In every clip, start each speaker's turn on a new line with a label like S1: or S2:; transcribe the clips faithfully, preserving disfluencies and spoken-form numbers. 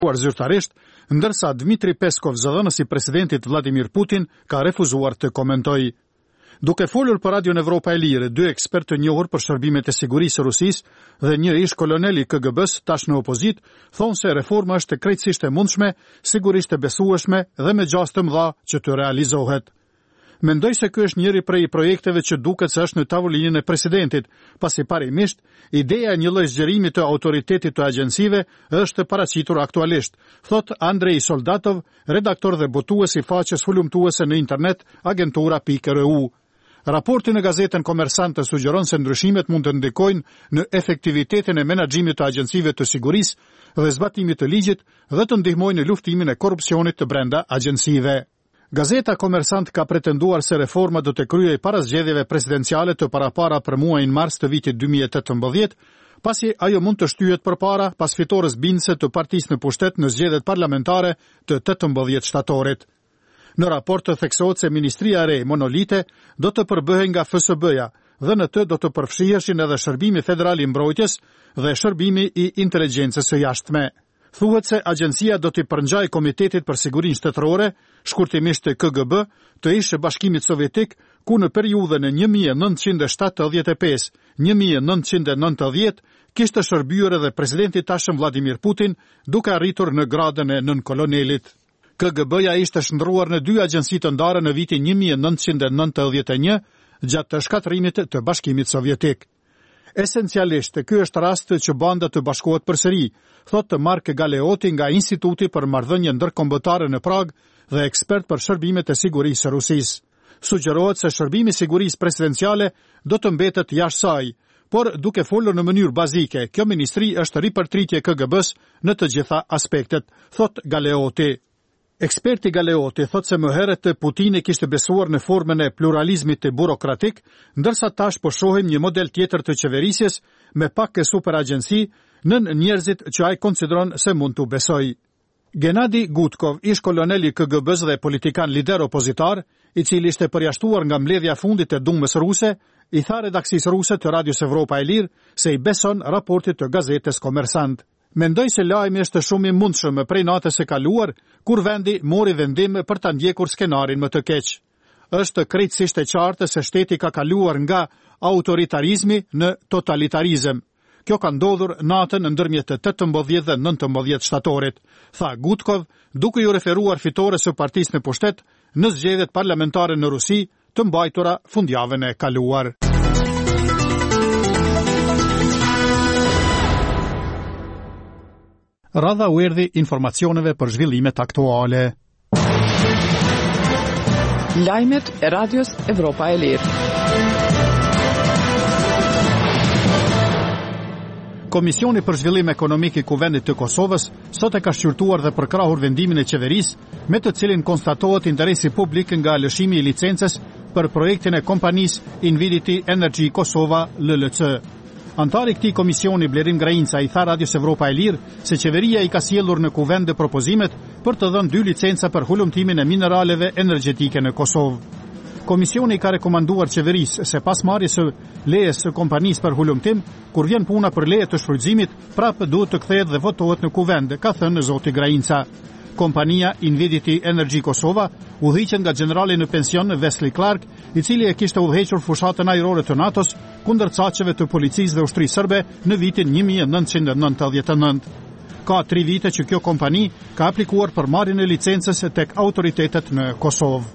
S1: zyrtarisht, ndërsa Dmitri Peskov, zëdhënësi presidentit Vladimir Putin, ka refuzuar të komentojë. Duke folur për Radion Evropa e Lirë, dy ekspertë të njohur për shërbimet e sigurisë së Rusisë dhe një ish kolonel i K G B-s tash në opozit, thonë se reforma është krejtësisht e mundshme, sigurisht e besueshme dhe me gjastë të mëdha që të realizohet. Mendoj se ky është njëri prej projekteve që duket se është në tavolinën e presidentit, pasi parimisht ideja e një lloji zgjerimi të autoritetit të agjencive është paraqitur aktualisht, thot Andrei Soldatov, redaktor dhe botues i faqes hulumtuese në internet agentura pikë r u. Raporti në gazetën Komersant sugjeron se ndryshimet mund të ndikojnë në efektivitetin e menaxhimit të agjencive të sigurisë dhe zbatimit të ligjit dhe të ndihmojnë në luftimin e korrupsionit të brenda agjencive. Gazeta Komersant ka pretenduar se reforma do të kryej para zgjedhjeve presidenciale të parapara për muajin mars të vitit dy mijë e tetëmbëdhjetë, pasi ajo mund të shtyhet përpara pas fitores bindëse të partisë në pushtet në zgjedhjet parlamentare të tetëmbëdhjetë shtatorit. Në raport të theksohet se Ministria e Re monolite do të përbëhej nga F S B-ja dhe në të do të përfshiheshin edhe Shërbimi Federal i Mbrojtjes dhe Shërbimi i Inteligjencës së Jashtme. Thuhet se agjencia do t'i përngjajë Komitetit për Sigurinë Shtetërore, shkurtimisht K G B, të ish Bashkimit Sovjetik, ku në periudhën e një mijë e nëntëqind e shtatëdhjetë e pesë - një mijë e nëntëqind e nëntëdhjetë kishte shërbyer edhe presidenti tashëm Vladimir Putin, duke arritur në gradën e nënkolonelit. K G B-ja ishte shndruar në dy agjenci të ndara në vitin një mijë e nëntëqind e nëntëdhjetë e një, gjatë të shkatërimit të Bashkimit Sovjetik. Esencialisht, ky është rast që banda të bashkohet përsëri, thotë Mark Galeoti nga Instituti për Marrëdhënie Ndërkombëtare në Prag dhe ekspert për shërbimet e sigurisë së Rusisë. Sugjerohet se shërbimi i sigurisë presidenciale do të mbetet jashtë saj, por duke folur në mënyrë bazike, kjo ministri është ripërtritje e K G B-s në të gjitha aspektet, thotë Galeoti. Eksperti Galeoti thot se më herët Putini kishte besuar në formën e pluralizmit të burokratik, ndërsa tash po shohim një model tjetër të qeverisjes me pak e superagjenci nën njerëzit që ai konsideron se mund t'u besoj. Genadi Gutkov, ish kolonel i K G B-s dhe politikan lider opozitar, i cili ishte përjashtuar nga mbledhja fundit e Dumës ruse, i tha redaksisë ruse të Radios Evropa e Lirë se i beson raportit të gazetës Komersant. Mendoj se lajmi është shumë i mundshëm prej natës së kaluar, kur vendi mori vendim për ta ndjekur skenarin më të keq. Është krejtësisht e qartë se shteti ka kaluar nga autoritarizmi në totalitarizëm. Kjo ka ndodhur natën ndërmjet tetëmbëdhjetë dhe nëntëmbëdhjetë shtatorit, tha Gutkov, duke ju referuar fitores së partisë në pushtet në zgjedhjet parlamentare në Rusi të mbajtura fundjavën e kaluar. Radha u erdhi informacioneve për zhvillimet aktuale.
S2: Lajmet e Radios Evropa e Lirë.
S1: Komisioni për Zhvillim Ekonomik i Kuvendit të Kosovës sot e ka shqyrtuar dhe përkrahur vendimin e qeverisë, me të cilin konstatohet interesi publik nga lëshimi i licencës për projektin e kompanisë Invidity Energy Kosova L L C. Antari i këtij komisioni Blerim Grajinca i tha Radios Evropa e Lirë se qeveria i ka sjellur në kuvend dhe propozimet për të dhënë dy licenca për hulumtimin e mineraleve energjetike në Kosovë. Komisioni ka rekomanduar qeverisë se pas marrjes së lejes së kompanisë për hulumtim, kur vjen puna për leje të shfrytëzimit, prapë duhet të kthehet dhe votohet në kuvend, ka thënë zoti Grajinca. Kompania Invidity Energy Kosova udhëhiqet nga generali në pension Wesley Clark, i cili e kishte udhëhequr fushatën ajrore të NATO-s kundër caqeve të policisë dhe ushtrisë serbe në vitin një mijë e nëntëqind e nëntëdhjetë e nëntë. Ka tri vite që kjo kompani ka aplikuar për marrjen e licencës tek autoritetet në Kosovë.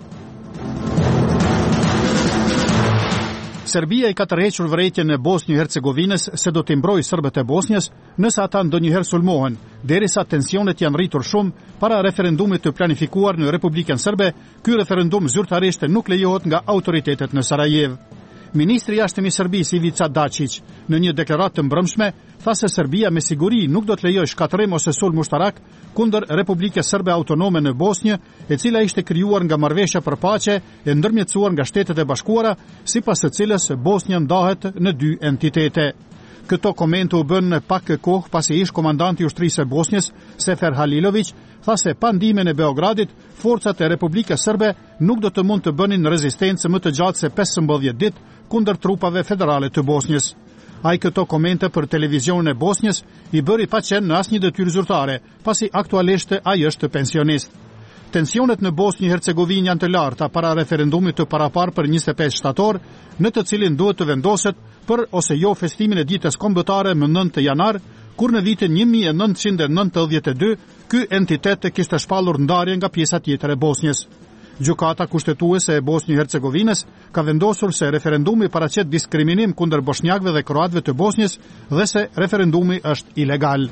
S1: Serbia i ka tërhequr vërejtjen e Bosnjë-Hercegovinës se do t'i mbrojë serbët e Bosnjës nëse ata ndonjëherë sulmohen, derisa tensionet janë rritur shumë para referendumit të planifikuar në Republikën Serbe. Ky referendum zyrtarisht nuk lejohet nga autoritetet në Sarajevo. Ministri i Jashtëm i Serbisë Ivica Dačić në një deklaratë të mbrëmshme tha se Serbia me siguri nuk do të lejojë shkatërrim ose sulm ushtarak kundër Republikës Serbe Autonome në Bosnjë, e cila ishte krijuar nga marrëveshja për paqe e ndërmjetësuar nga Shtetet e Bashkuara, sipas së cilës Bosnja ndahet në dy entitete. Këto komente u bën pak kohë pasi ish komandanti i ushtrisë së Bosnjës, Sefer Halilović, tha se pa ndihmën e Beogradit, forcat e Republikës Serbe nuk do të mund të bënin rezistencë më të gjatë se pesëmbëdhjetë ditë kundër trupave federale të Bosnjës. Ai këto komente për televizionin e Bosnjës i bëri pa qenë në asnjë detyrë zyrtare, pasi aktualisht ai është pensionist. Tensionet në Bosnjë Hercegovinë janë të larta para referendumit të paraparë për njëzet e pesë shtator, në të cilin duhet të vendoset për ose jo festimin e ditës kombëtare më nëntë janar, kur në vitin një mijë e nëntëqind e nëntëdhjetë e dy ky entitet kishte shpallur ndarje nga pjesa tjetër e Bosnjës. Gjykata kushtetuese e Bosnjë-Hercegovinës ka vendosur se referendumi paraqet diskriminim kundër bosnjakëve dhe kroatëve të Bosnjës dhe se referendumi është ilegal.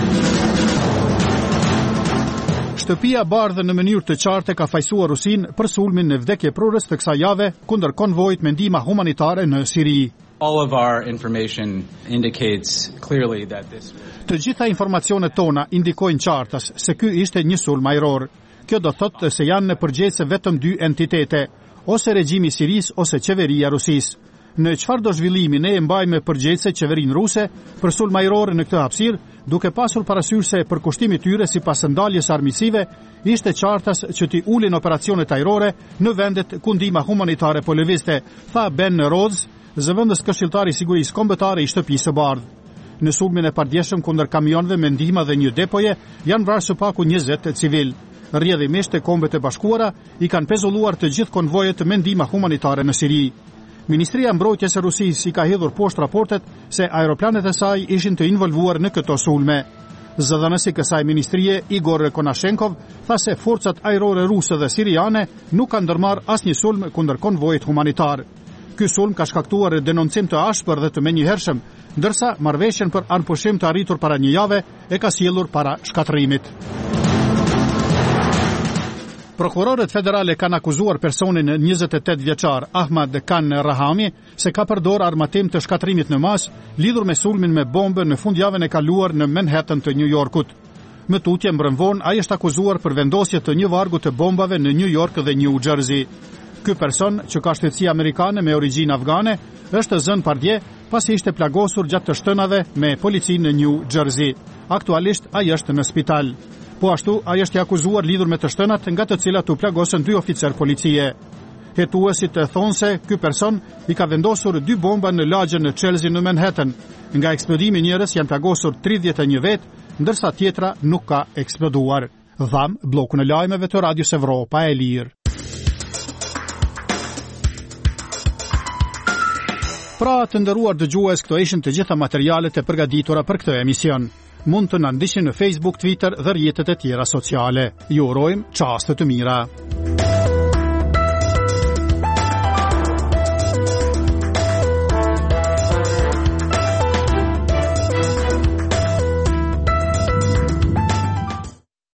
S1: Shtëpia Bardhë në mënyrë të qartë ka fajsuar Rusinë për sulmin në vdekjeprurës të kësaj jave kundër konvojit me ndihmë humanitare në Siri.
S3: All of our information indicates clearly that this
S1: Të gjitha informacionet tona indikojnë qartas se ky ishte një sulm ajror. Kjo do thotë se janë në përgjegjësi vetëm dy entitete, ose regjimi i Siris ose qeveria e Rusisë. Në çfarëdo zhvillimi ne e mbajmë përgjegjëse qeverinë ruse për sulm ajror në këtë hapësirë, duke pasur parasysh se përkushtimi i tyre sipas ndaljes armiqësive ishte qartas që t'i ulin operacionet ajrore në vendet ku ndihma humanitare po lëvizte, tha Ben Rhodes, zëvendës këshilltar i sigurisë kombëtare i shtëpisë së Bardhë. Në sulmin e pardjeshëm kundër kamionëve me ndihmë dhe një depoje janë vrarë së paku njëzet civil. Rrjedhimisht e Kombet e Bashkuara i kanë pezulluar të gjithë konvojet me ndihmë humanitare në Siri. Ministria e Mbrojtjes së Rusisë i ka hedhur poshtë raportet se aeroplanet e saj ishin të involvuar në këto sulme. Zëdhënësi i kësaj ministrie, Igor Konashenkov, tha se forcat ajrore ruse dhe siriane nuk kanë ndërmarrë asnjë sulm kundër konvojit humanitar. Ky sulm ka shkaktuar denoncim të ashpër dhe të menjëhershëm, ndërsa marrëveshjen për anëpushim të arritur para një jave e ka sjellur para shkatërimit. Prokurorët federale kanë akuzuar personin njëzet e tetë vjeçar Ahmad Kan Rahami se ka përdor armatim të shkatërimit në masë lidhur me sulmin me bombë në fundjavën e kaluar në Manhattan të New Yorkut. Më tutje mbrëm vonë ai është akuzuar për vendosje të një vargu të bombave në New York dhe New Jersey. Ky person, që ka shtetësi amerikane me origjinë afgane, është zënë pardje pasi ishte plagosur gjatë të shtënave me policinë në New Jersey. Aktualisht ai është në spital. Po ashtu, ai është i akuzuar lidhur me të shtënat nga të cilat u plagosën dy oficer policie. Hetuesit e thonë se ky person i ka vendosur dy bomba në lagjen në Chelsea në Manhattan. Nga eksplodimi njërës janë plagosur tridhjetë e një vetë, ndërsa tjetra nuk ka eksploduar. Dham, bloku në lajmeve të Radios Evropa e Lirë. Pra të nderuar dëgjues, këto ishin të gjitha materialet e përgatitura për këtë emision. Mund të na ndiqni në Facebook, Twitter dhe rrjetet e tjera sociale. Ju urojmë çaste të mira.